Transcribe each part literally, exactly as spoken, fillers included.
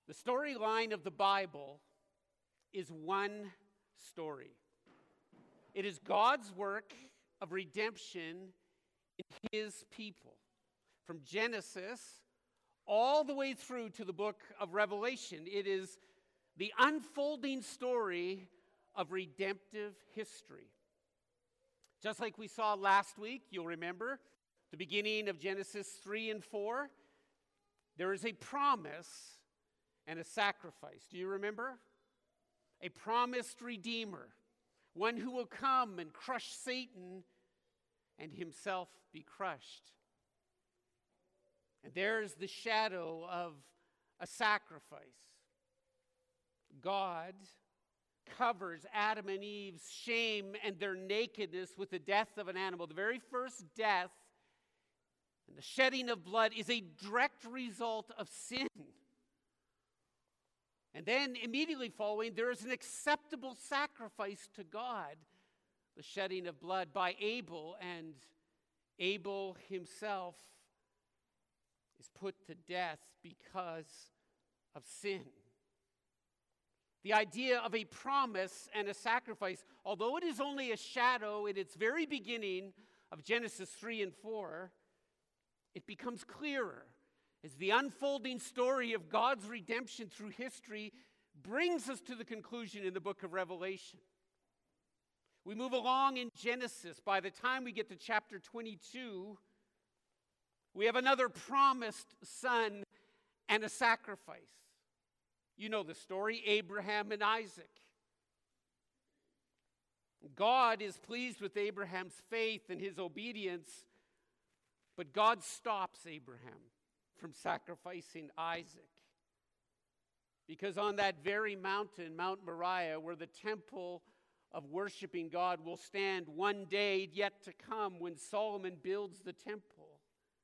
The storyline of the Bible is one story. It is God's work of redemption in his people. From Genesis all the way through to the book of Revelation, it is the unfolding story of redemptive history. Just like we saw last week, you'll remember, the beginning of Genesis three and four, there is a promise and a sacrifice. Do you remember? A promised Redeemer, one who will come and crush Satan and himself be crushed. And there's the shadow of a sacrifice. God covers Adam and Eve's shame and their nakedness with the death of an animal. The very first death and the shedding of blood is a direct result of sin. And then immediately following, there is an acceptable sacrifice to God, the shedding of blood by Abel, and Abel himself is put to death because of sin. The idea of a promise and a sacrifice, although it is only a shadow in its very beginning of Genesis three and four, it becomes clearer as the unfolding story of God's redemption through history brings us to the conclusion in the book of Revelation. We move along in Genesis. By the time we get to chapter twenty-two, we have another promised son and a sacrifice. You know the story, Abraham and Isaac. God is pleased with Abraham's faith and his obedience, but God stops Abraham from sacrificing Isaac. Because on that very mountain, Mount Moriah, where the temple of worshiping God will stand one day yet to come when Solomon builds the temple,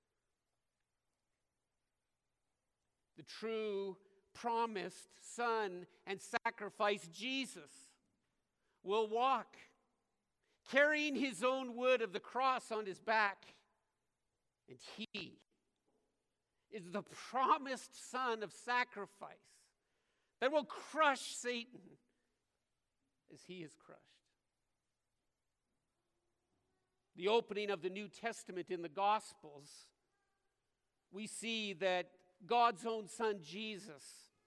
the true promised son and sacrifice, Jesus, will walk, carrying his own wood of the cross on his back. And he is the promised son of sacrifice that will crush Satan as he is crushed. The opening of the New Testament in the Gospels, we see that God's own son, Jesus,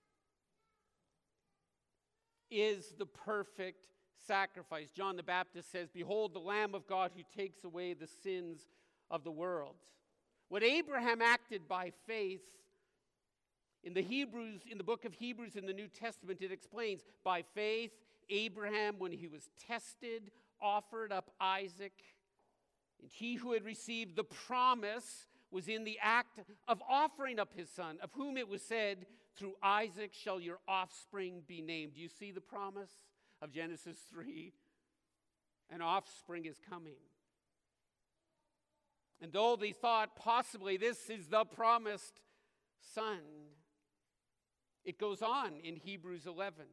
is the perfect sacrifice. John the Baptist says, "Behold the Lamb of God who takes away the sins of the world." When Abraham acted by faith, in the Hebrews, in the book of Hebrews in the New Testament, it explains, by faith, Abraham, when he was tested, offered up Isaac. And he who had received the promise was in the act of offering up his son, of whom it was said, "Through Isaac shall your offspring be named." Do you see the promise of Genesis three? An offspring is coming. And though they thought possibly this is the promised son, it goes on in Hebrews eleven.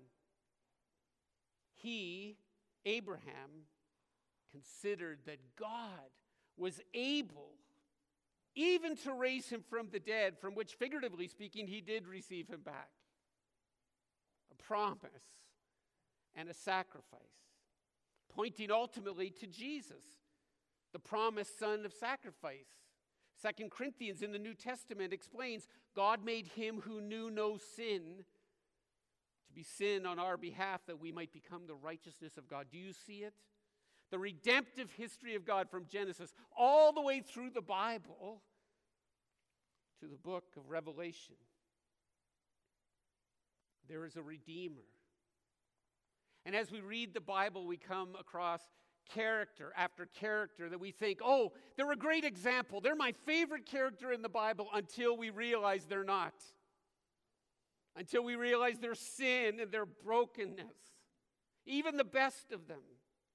He, Abraham, considered that God was able even to raise him from the dead, from which, figuratively speaking, he did receive him back. A promise and a sacrifice, pointing ultimately to Jesus, the promised son of sacrifice. Second Corinthians in the New Testament explains, God made him who knew no sin to be sin on our behalf, that we might become the righteousness of God. Do you see it? The redemptive history of God from Genesis all the way through the Bible to the book of Revelation. There is a Redeemer. And as we read the Bible, we come across character after character that we think, oh, they're a great example. They're my favorite character in the Bible, until we realize they're not. Until we realize their sin and their brokenness. Even the best of them.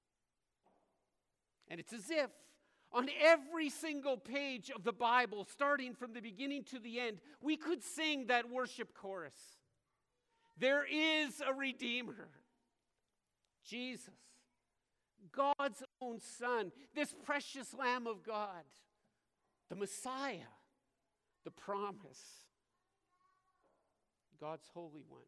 And it's as if on every single page of the Bible, starting from the beginning to the end, we could sing that worship chorus. There is a Redeemer, Jesus, God's own Son, this precious Lamb of God, the Messiah, the promise. God's Holy One.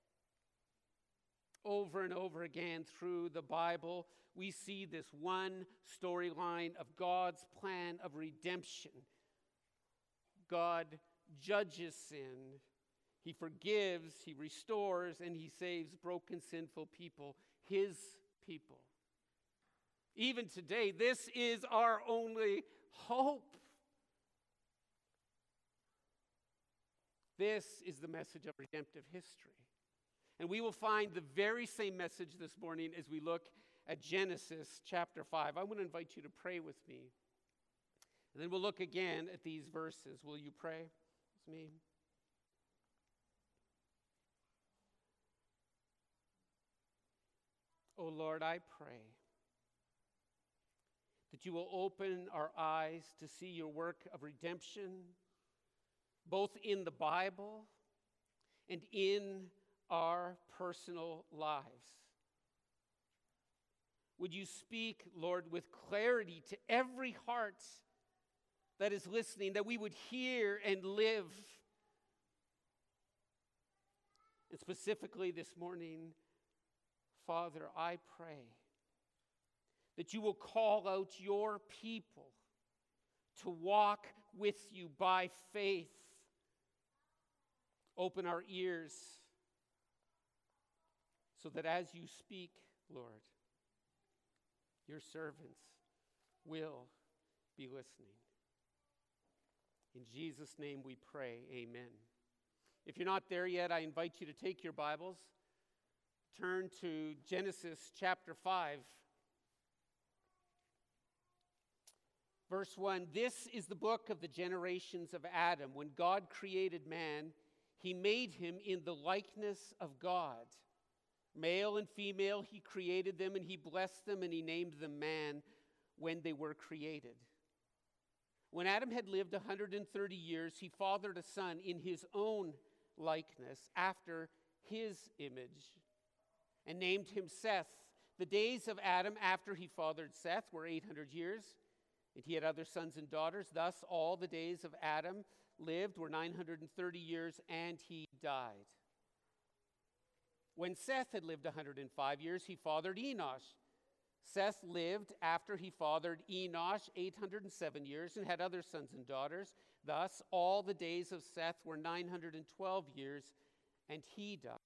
Over and over again through the Bible, we see this one storyline of God's plan of redemption. God judges sin. He forgives, he restores, and he saves broken, sinful people, his people. Even today, this is our only hope. This is the message of redemptive history. And we will find the very same message this morning as we look at Genesis chapter five. I want to invite you to pray with me. And then we'll look again at these verses. Will you pray with me? Oh Lord, I pray that you will open our eyes to see your work of redemption, both in the Bible and in our personal lives. Would you speak, Lord, with clarity to every heart that is listening, that we would hear and live. And specifically this morning, Father, I pray that you will call out your people to walk with you by faith. Open our ears so that as you speak, Lord, your servants will be listening. In Jesus' name we pray, amen. If you're not there yet, I invite you to take your Bibles, turn to Genesis chapter five. Verse one, this is the book of the generations of Adam. When God created man, he made him in the likeness of God. Male and female, he created them, and he blessed them, and he named them man when they were created. When Adam had lived one hundred thirty years, he fathered a son in his own likeness, after his image, and named him Seth. The days of Adam after he fathered Seth were eight hundred years, and he had other sons and daughters. Thus all the days of Adam lived were nine hundred thirty years, and he died. When Seth had lived one hundred five years, he fathered Enosh. Seth lived after he fathered Enosh eight hundred seven years and had other sons and daughters. Thus, all the days of Seth were nine hundred twelve years, and he died.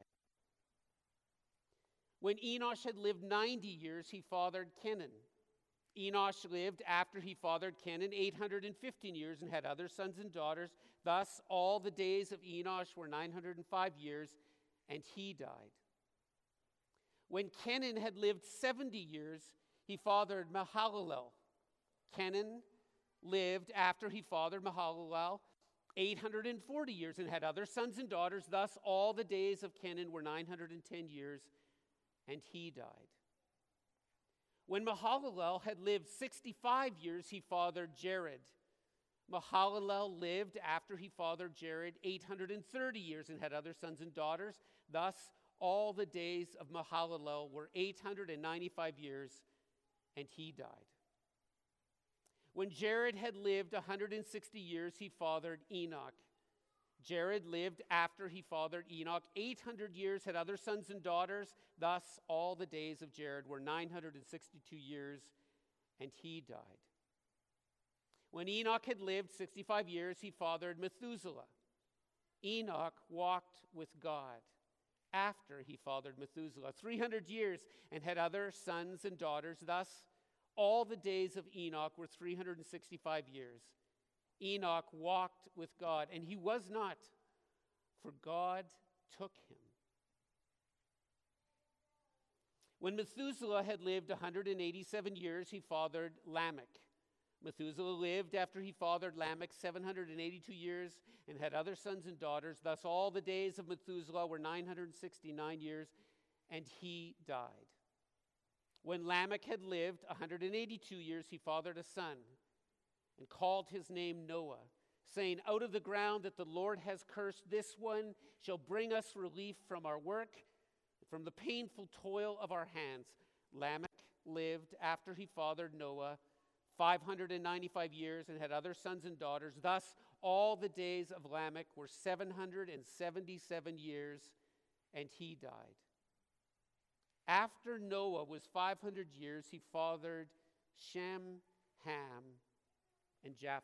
When Enosh had lived ninety years, he fathered Kenan. Enosh lived after he fathered Kenan eight hundred fifteen years and had other sons and daughters. Thus, all the days of Enosh were nine hundred five years, and he died. When Kenan had lived seventy years, he fathered Mahalalel. Kenan lived after he fathered Mahalalel eight hundred forty years and had other sons and daughters. Thus, all the days of Kenan were nine hundred ten years, and he died. When Mahalalel had lived sixty-five years, he fathered Jared. Mahalalel lived after he fathered Jared eight hundred thirty years and had other sons and daughters. Thus, all the days of Mahalalel were eight hundred ninety-five years, and he died. When Jared had lived one hundred sixty years, he fathered Enoch. Jared lived after he fathered Enoch eight hundred years, had other sons and daughters. Thus, all the days of Jared were nine hundred sixty-two years, and he died. When Enoch had lived sixty-five years, he fathered Methuselah. Enoch walked with God after he fathered Methuselah three hundred years and had other sons and daughters. Thus, all the days of Enoch were three hundred sixty-five years. Enoch walked with God, and he was not, for God took him. When Methuselah had lived one hundred eighty-seven years, he fathered Lamech. Methuselah lived after he fathered Lamech seven hundred eighty-two years and had other sons and daughters. Thus all the days of Methuselah were nine hundred sixty-nine years, and he died. When Lamech had lived one hundred eighty-two years, he fathered a son and called his name Noah, saying, out of the ground that the Lord has cursed, this one shall bring us relief from our work, from the painful toil of our hands. Lamech lived after he fathered Noah five hundred ninety-five years and had other sons and daughters. Thus, all the days of Lamech were seven hundred seventy-seven years, and he died. After Noah was five hundred years, he fathered Shem, Ham, and Japheth.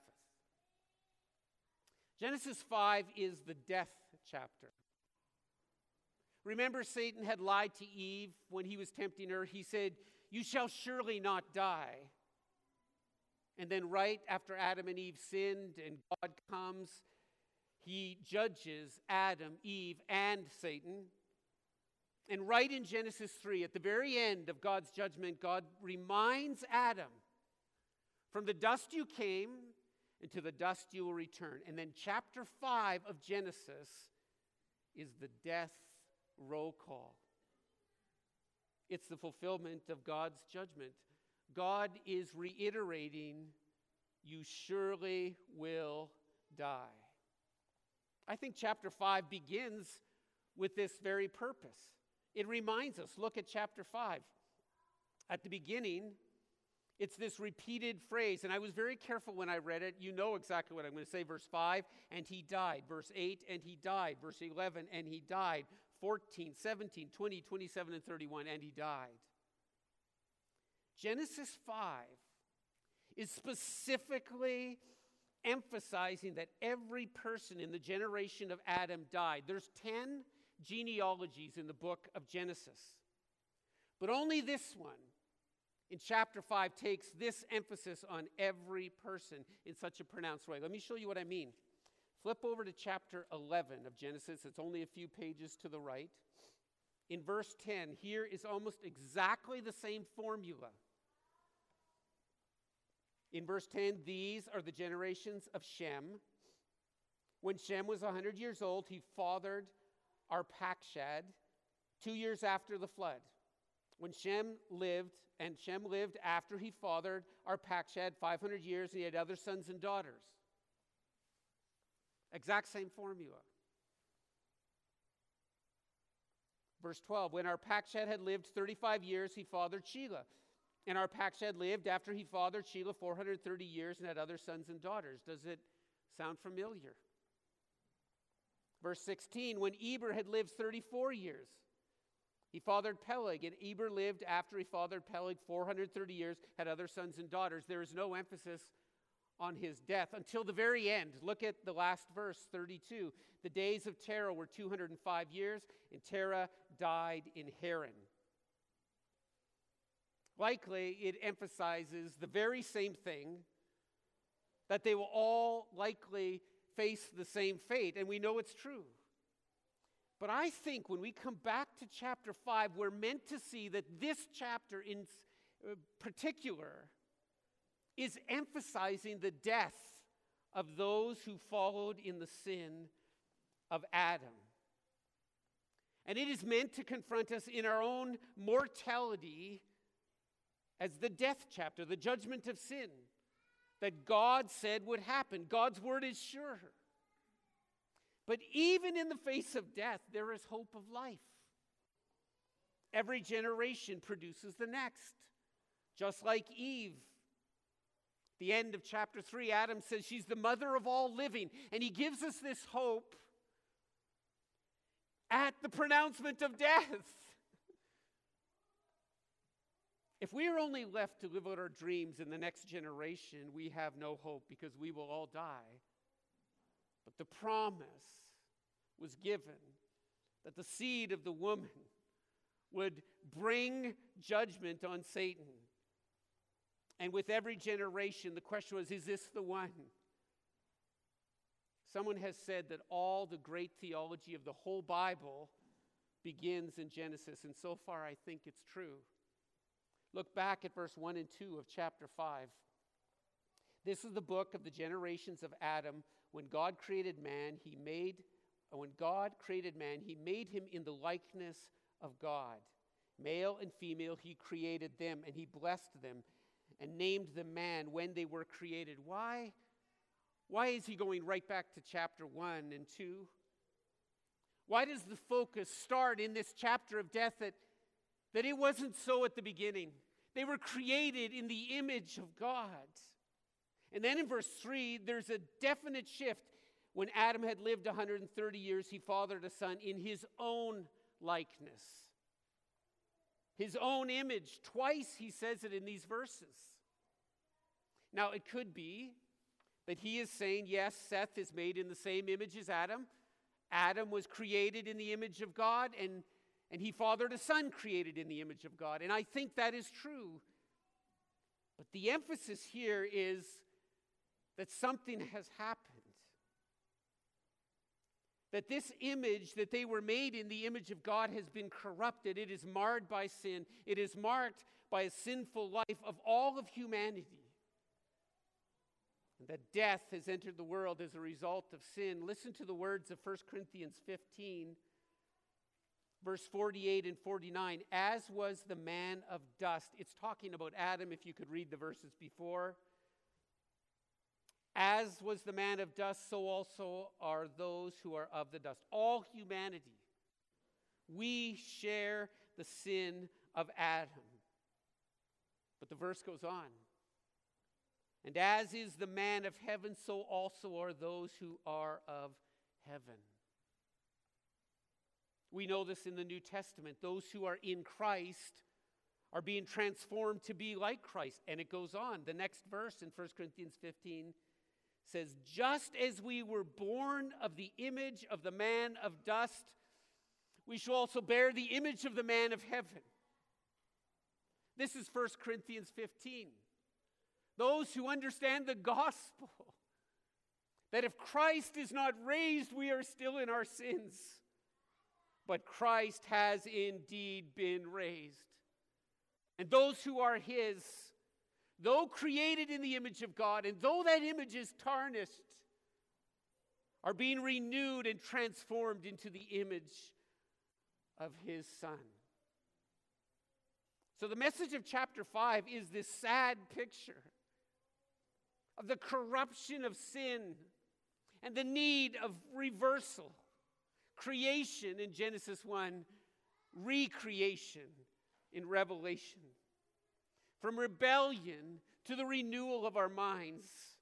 Genesis five is the death chapter. Remember, Satan had lied to Eve when he was tempting her. He said, "You shall surely not die." And then right after Adam and Eve sinned and God comes, he judges Adam, Eve, and Satan. And right in Genesis three, at the very end of God's judgment, God reminds Adam, "From the dust you came, and to the dust you will return." And then chapter five of Genesis is the death roll call. It's the fulfillment of God's judgment. God is reiterating, "You surely will die." I think chapter five begins with this very purpose. It reminds us, look at chapter five. At the beginning, it's this repeated phrase, and I was very careful when I read it. You know exactly what I'm going to say. Verse five, and he died. Verse eight, and he died. Verse eleven, and he died. fourteen, seventeen, twenty, twenty-seven, and thirty-one, and he died. Genesis five is specifically emphasizing that every person in the generation of Adam died. There's ten genealogies in the book of Genesis. But only this one in chapter five takes this emphasis on every person in such a pronounced way. Let me show you what I mean. Flip over to chapter eleven of Genesis. It's only a few pages to the right. In verse ten, here is almost exactly the same formula. In verse ten, these are the generations of Shem. When Shem was one hundred years old, he fathered Arpachshad two years after the flood. When Shem lived, and Shem lived after he fathered Arpachshad five hundred years, and he had other sons and daughters. Exact same formula. Verse twelve, when Arpachshad had lived thirty-five years, he fathered Shelah. And Arpachshad lived after he fathered Shelah four hundred thirty years and had other sons and daughters. Does it sound familiar? Verse sixteen, when Eber had lived thirty-four years, he fathered Peleg, and Eber lived after he fathered Peleg four hundred thirty years, had other sons and daughters. There is no emphasis on his death until the very end. Look at the last verse, thirty-two. The days of Terah were two hundred five years, and Terah died in Haran. Likely, it emphasizes the very same thing, that they will all likely face the same fate, and we know it's true. But I think when we come back to chapter five, we're meant to see that this chapter in particular is emphasizing the death of those who followed in the sin of Adam. And it is meant to confront us in our own mortality as the death chapter, the judgment of sin that God said would happen. God's word is sure. But even in the face of death, there is hope of life. Every generation produces the next. Just like Eve. The end of chapter three, Adam says she's the mother of all living. And he gives us this hope at the pronouncement of death. If we are only left to live out our dreams in the next generation, we have no hope because we will all die. But the promise was given that the seed of the woman would bring judgment on Satan. And with every generation, the question was, is this the one? Someone has said that all the great theology of the whole Bible begins in Genesis, and so far I think it's true. Look back at verse one and two of chapter five. This is the book of the generations of Adam. When God created man, he made, when God created man, he made him in the likeness of God. Male and female, he created them, and he blessed them and named them man when they were created. Why? Why is he going right back to chapter one and two? Why does the focus start in this chapter of death that, that it wasn't so at the beginning? They were created in the image of God. And then in verse three, there's a definite shift. When Adam had lived one hundred thirty years, he fathered a son in his own likeness, his own image. Twice he says it in these verses. Now, it could be that he is saying, yes, Seth is made in the same image as Adam. Adam was created in the image of God, and, and he fathered a son created in the image of God. And I think that is true. But the emphasis here is that something has happened. That this image that they were made in, the image of God, has been corrupted. It is marred by sin. It is marked by a sinful life of all of humanity. And that death has entered the world as a result of sin. Listen to the words of First Corinthians fifteen, verse forty-eight and forty-nine. As was the man of dust. It's talking about Adam, if you could read the verses before. As was the man of dust, so also are those who are of the dust. All humanity. We share the sin of Adam. But the verse goes on. And as is the man of heaven, so also are those who are of heaven. We know this in the New Testament. Those who are in Christ are being transformed to be like Christ. And it goes on. The next verse in First Corinthians fifteen says, just as we were born of the image of the man of dust, we shall also bear the image of the man of heaven. This is First Corinthians fifteen. Those who understand the gospel, that if Christ is not raised, we are still in our sins. But Christ has indeed been raised. And those who are his, though created in the image of God, and though that image is tarnished, are being renewed and transformed into the image of his Son. So the message of chapter five is this sad picture of the corruption of sin and the need of reversal. Creation in Genesis one, recreation in Revelation. From rebellion to the renewal of our minds.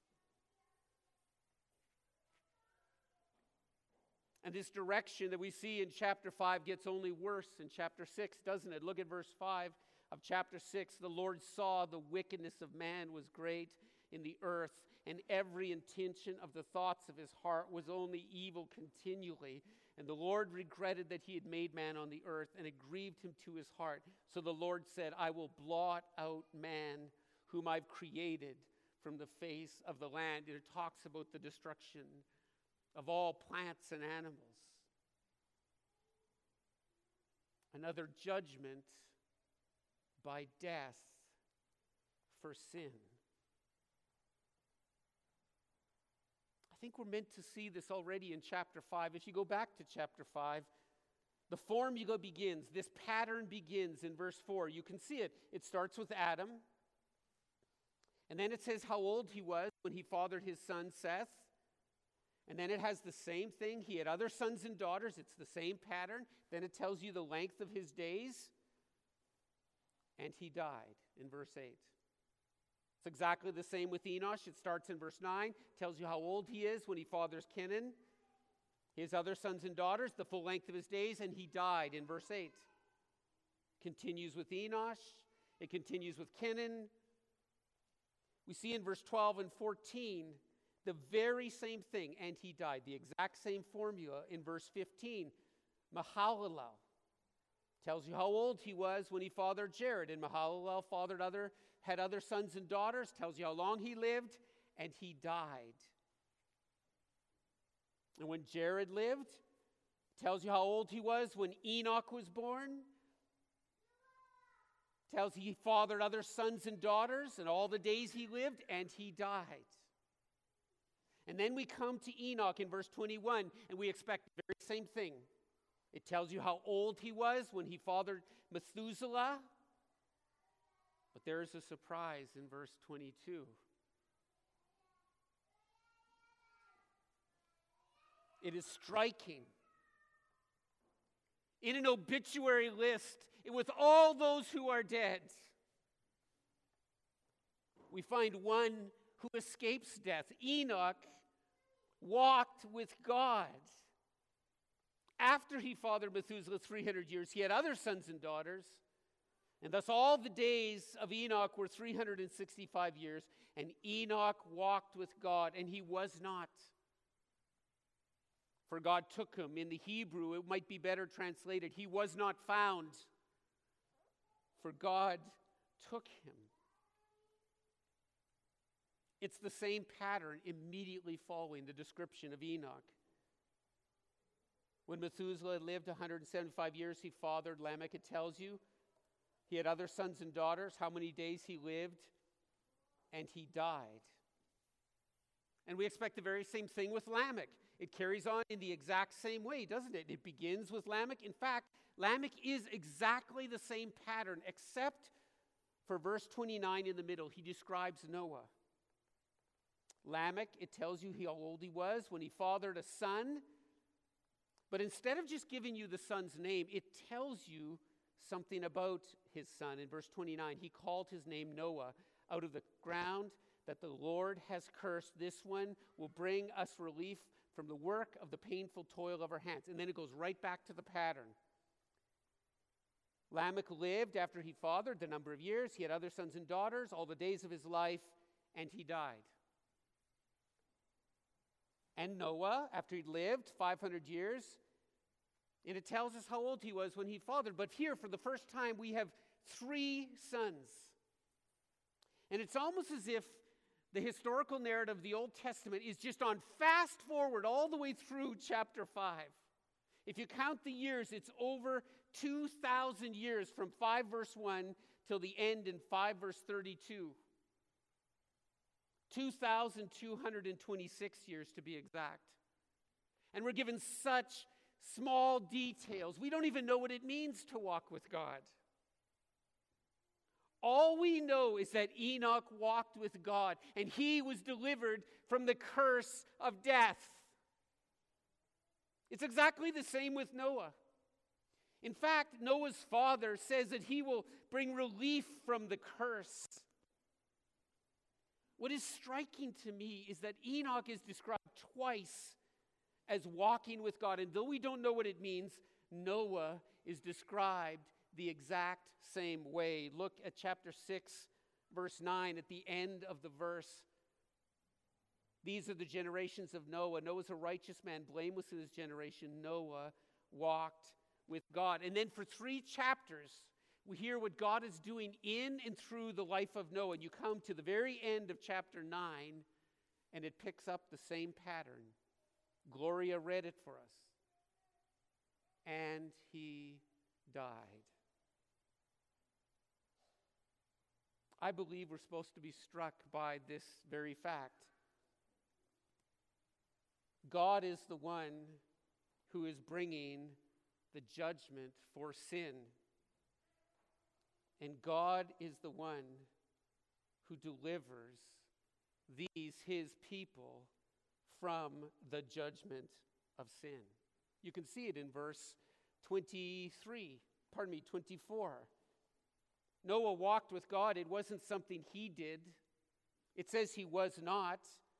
And this direction that we see in chapter five gets only worse in chapter six, doesn't it? Look at verse five of chapter six. The Lord saw the wickedness of man was great in the earth, and every intention of the thoughts of his heart was only evil continually. And the Lord regretted that he had made man on the earth, and it grieved him to his heart. So the Lord said, I will blot out man whom I've created from the face of the land. It talks about the destruction of all plants and animals. Another judgment by death for sin. I think we're meant to see this already in chapter five. If you go back to chapter five, the formula begins. This pattern begins in verse four. You can see it. It starts with Adam. And then it says how old he was when he fathered his son Seth. And then it has the same thing. He had other sons and daughters. It's the same pattern. Then it tells you the length of his days. And he died in verse eight. It's exactly the same with Enosh. It starts in verse nine, tells you how old he is when he fathers Kenan, his other sons and daughters, the full length of his days, and he died in verse eight. Continues with Enosh. It continues with Kenan. We see in verse twelve and fourteen the very same thing, and he died. The exact same formula in verse fifteen. Mahalalel tells you how old he was when he fathered Jared, and Mahalalel fathered other, had other sons and daughters, tells you how long he lived, and he died. And when Jared lived, tells you how old he was when Enoch was born, tells you he fathered other sons and daughters, and all the days he lived, and he died. And then we come to Enoch in verse twenty-one, and we expect the very same thing. It tells you how old he was when he fathered Methuselah. But there is a surprise in verse twenty-two. It is striking. In an obituary list, with all those who are dead, we find one who escapes death. Enoch walked with God. After he fathered Methuselah three hundred years, he had other sons and daughters. And thus all the days of Enoch were three hundred sixty-five years. And Enoch walked with God, and he was not. For God took him. In the Hebrew, it might be better translated, he was not found. For God took him. It's the same pattern immediately following the description of Enoch. When Methuselah lived one hundred seventy-five years, he fathered Lamech. It tells you he had other sons and daughters, how many days he lived, and he died. And we expect the very same thing with Lamech. It carries on in the exact same way, doesn't it? It begins with Lamech. In fact, Lamech is exactly the same pattern, except for verse twenty-nine in the middle. He describes Noah. Lamech, it tells you how old he was when he fathered a son. But instead of just giving you the son's name, it tells you something about his son. In verse twenty-nine, he called his name Noah. Out of the ground that the Lord has cursed, this one will bring us relief from the work of the painful toil of our hands. And then it goes right back to the pattern. Lamech lived after he fathered the number of years. He had other sons and daughters all the days of his life, and he died. And Noah, after he'd lived five hundred years, and it tells us how old he was when he fathered. But here, for the first time, we have three sons. And it's almost as if the historical narrative of the Old Testament is just on fast forward all the way through chapter five. If you count the years, it's over two thousand years from five verse one till the end in five verse thirty-two. two thousand two hundred twenty-six years to be exact. And we're given such small details. We don't even know what it means to walk with God. All we know is that Enoch walked with God, and he was delivered from the curse of death. It's exactly the same with Noah. In fact, Noah's father says that he will bring relief from the curse. What is striking to me is that Enoch is described twice as walking with God. And though we don't know what it means, Noah is described the exact same way. Look at chapter six, verse nine, at the end of the verse. These are the generations of Noah. Noah's a righteous man, blameless in his generation. Noah walked with God. And then for three chapters, we hear what God is doing in and through the life of Noah. And you come to the very end of chapter nine, and it picks up the same pattern. Gloria read it for us. And he died. I believe we're supposed to be struck by this very fact. God is the one who is bringing the judgment for sin. And God is the one who delivers these, his people, from the judgment of sin. You can see it in verse twenty-three, pardon me, twenty-four. Noah walked with God. It wasn't something he did. It says he was not.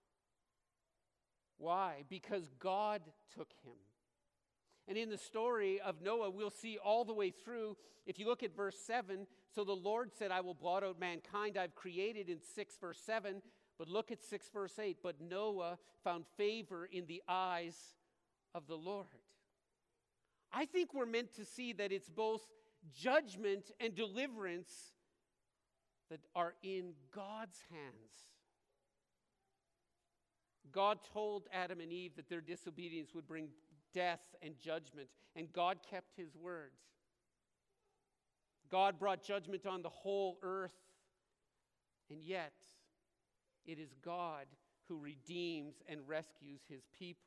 Why? Because God took him. And in the story of Noah, we'll see all the way through. If you look at verse seven, so the Lord said, I will blot out mankind I've created in six verse seven. But look at six verse eight. But Noah found favor in the eyes of the Lord. I think we're meant to see that it's both judgment and deliverance that are in God's hands. God told Adam and Eve that their disobedience would bring death and judgment, and God kept his words. God brought judgment on the whole earth, and yet it is God who redeems and rescues his people.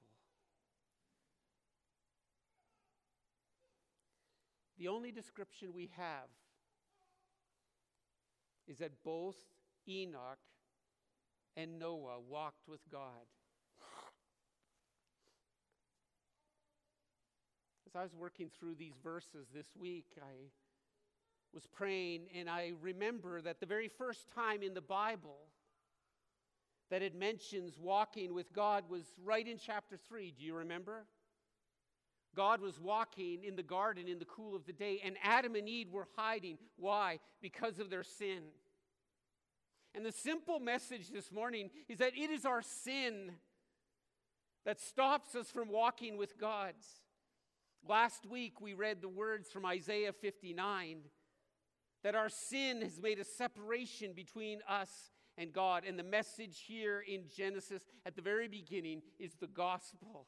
The only description we have is that both Enoch and Noah walked with God. As I was working through these verses this week, I was praying, and I remember that the very first time in the Bible that it mentions walking with God was right in chapter three. Do you remember? God was walking in the garden in the cool of the day, and Adam and Eve were hiding. Why? Because of their sin. And the simple message this morning is that it is our sin that stops us from walking with God. Last week we read the words from Isaiah fifty-nine, that our sin has made a separation between us and God. And the message here in Genesis at the very beginning is the gospel.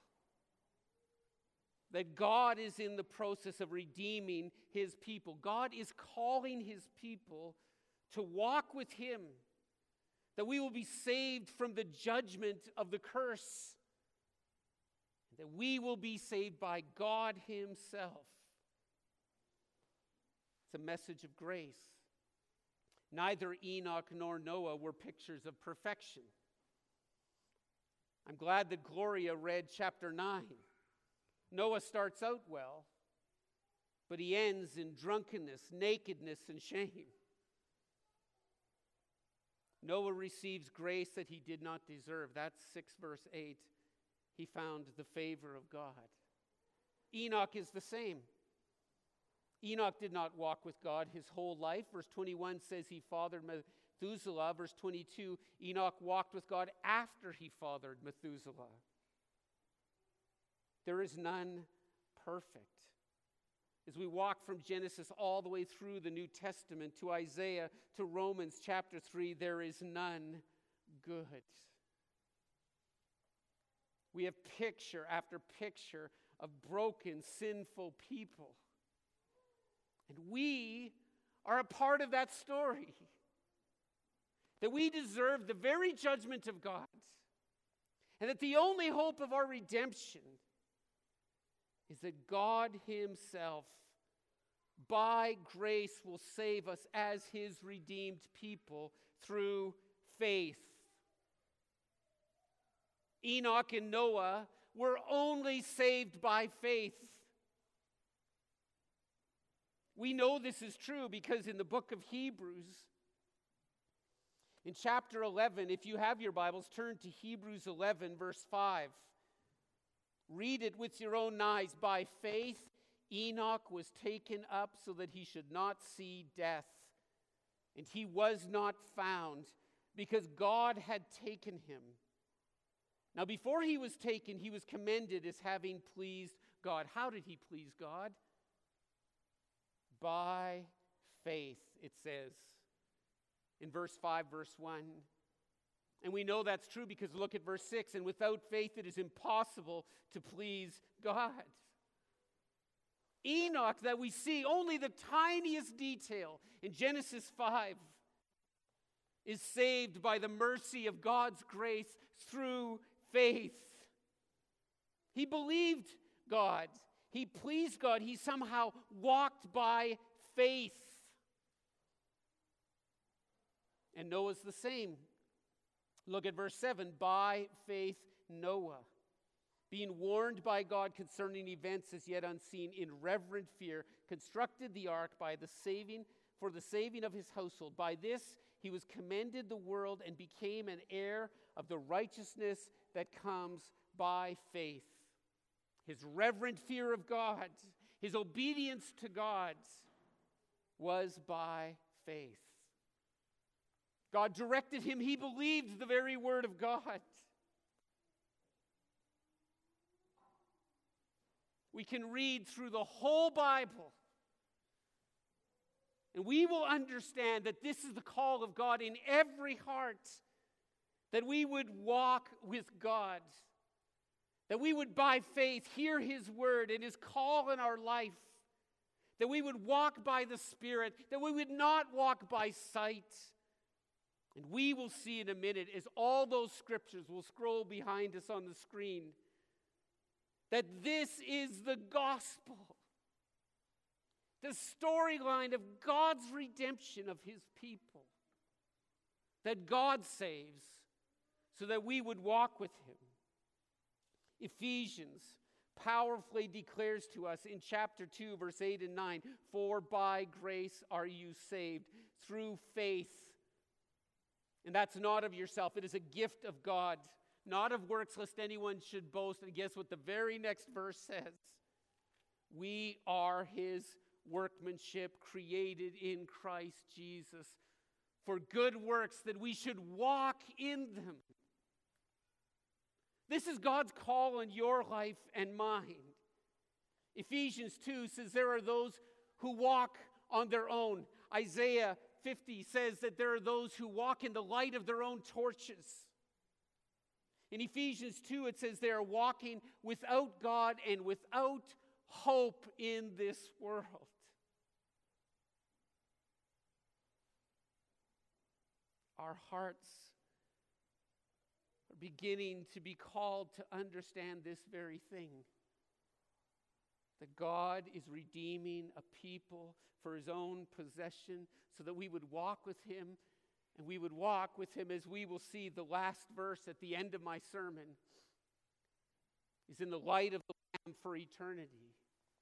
That God is in the process of redeeming his people. God is calling his people to walk with him. That we will be saved from the judgment of the curse. That we will be saved by God himself. It's a message of grace. Neither Enoch nor Noah were pictures of perfection. I'm glad that Gloria read chapter nine. Noah starts out well, but he ends in drunkenness, nakedness, and shame. Noah receives grace that he did not deserve. That's six verse eight. He found the favor of God. Enoch is the same. Enoch did not walk with God his whole life. Verse twenty-one says he fathered Methuselah. Verse twenty-two, Enoch walked with God after he fathered Methuselah. There is none perfect. As we walk from Genesis all the way through the New Testament to Isaiah to Romans chapter three, there is none good. We have picture after picture of broken, sinful people. And we are a part of that story. That we deserve the very judgment of God. And that the only hope of our redemption is that God himself, by grace, will save us as his redeemed people through faith. Enoch and Noah were only saved by faith. We know this is true because in the book of Hebrews, in chapter eleven, if you have your Bibles, turn to Hebrews eleven, verse five. Read it with your own eyes. By faith, Enoch was taken up so that he should not see death. And he was not found because God had taken him. Now, before he was taken, he was commended as having pleased God. How did he please God? By faith, it says in verse five, verse one. And we know that's true because look at verse six. And without faith, it is impossible to please God. Enoch, that we see only the tiniest detail in Genesis five, is saved by the mercy of God's grace through faith. He believed God. He pleased God. He somehow walked by faith. And Noah's the same. Look at verse seven. By faith, Noah, being warned by God concerning events as yet unseen, in reverent fear, constructed the ark by the saving, for the saving of his household. By this he was commended the world and became an heir of the righteousness that comes by faith. His reverent fear of God, his obedience to God was by faith. God directed him. He believed the very word of God. We can read through the whole Bible, and we will understand that this is the call of God in every heart, that we would walk with God, that we would by faith hear his word and his call in our life, that we would walk by the Spirit, that we would not walk by sight. And we will see in a minute, as all those scriptures will scroll behind us on the screen, that this is the gospel. The storyline of God's redemption of his people. That God saves so that we would walk with him. Ephesians powerfully declares to us in chapter two, verse eight and nine, for by grace are you saved through faith. And that's not of yourself. It is a gift of God, not of works, lest anyone should boast. And guess what the very next verse says? We are his workmanship, created in Christ Jesus for good works, that we should walk in them. This is God's call on your life and mine. Ephesians two says there are those who walk on their own. Isaiah fifty says that there are those who walk in the light of their own torches. In Ephesians two, it says they are walking without God and without hope in this world. Our hearts are beginning to be called to understand this very thing. That God is redeeming a people for his own possession so that we would walk with him, and we would walk with him, as we will see the last verse at the end of my sermon, is in the light of the Lamb for eternity.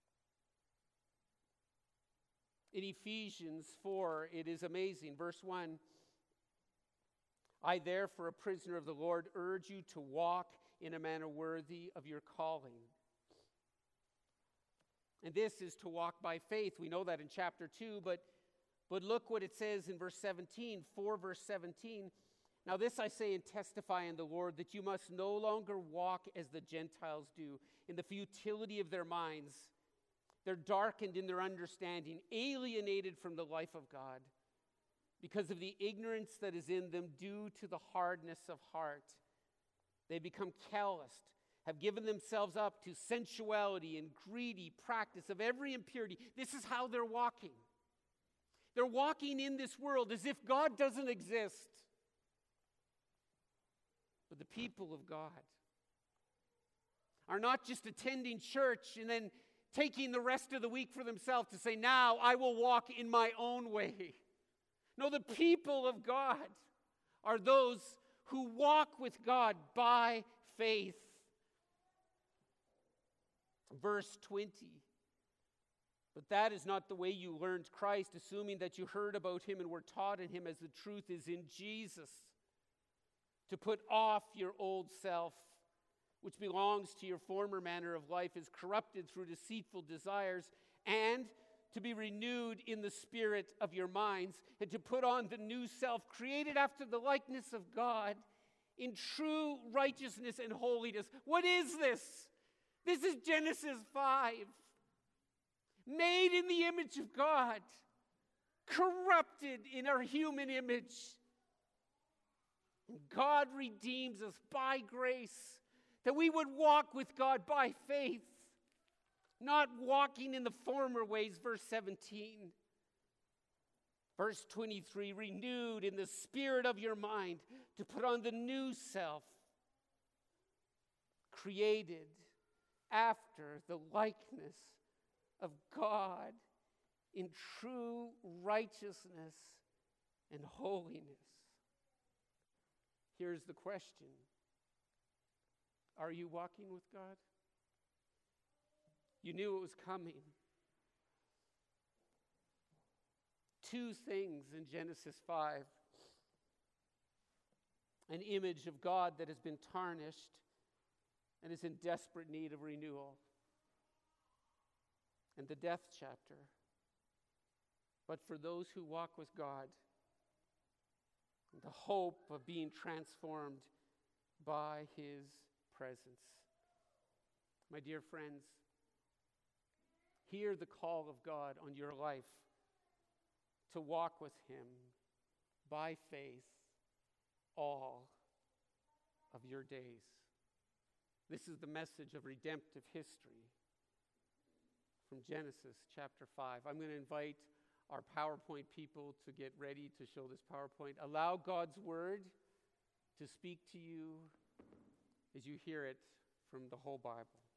In Ephesians four, it is amazing. Verse one, I therefore, a prisoner of the Lord, urge you to walk in a manner worthy of your calling. And this is to walk by faith. We know that in chapter two, but, but look what it says in verse seventeen, four verse seventeen. Now this I say and testify in the Lord, that you must no longer walk as the Gentiles do, in the futility of their minds. They're darkened in their understanding, alienated from the life of God, because of the ignorance that is in them due to the hardness of heart. They become calloused, have given themselves up to sensuality and greedy practice of every impurity. This is how they're walking. They're walking in this world as if God doesn't exist. But the people of God are not just attending church and then taking the rest of the week for themselves to say, now I will walk in my own way. No, the people of God are those who walk with God by faith. Verse twenty. But that is not the way you learned Christ, assuming that you heard about him and were taught in him, as the truth is in Jesus. To put off your old self, which belongs to your former manner of life, is corrupted through deceitful desires, and to be renewed in the spirit of your minds, and to put on the new self, created after the likeness of God, in true righteousness and holiness. What is this? This is Genesis five. Made in the image of God, corrupted in our human image. And God redeems us by grace, that we would walk with God by faith, not walking in the former ways, verse seventeen. Verse twenty-three, renewed in the spirit of your mind, to put on the new self, created after the likeness of God in true righteousness and holiness. Here's the question. Are you walking with God? You knew it was coming. Two things in Genesis five. An image of God that has been tarnished and is in desperate need of renewal. And the death chapter. But for those who walk with God, the hope of being transformed by his presence. My dear friends, hear the call of God on your life to walk with him by faith all of your days. This is the message of redemptive history from Genesis chapter five. I'm going to invite our PowerPoint people to get ready to show this PowerPoint. Allow God's word to speak to you as you hear it from the whole Bible.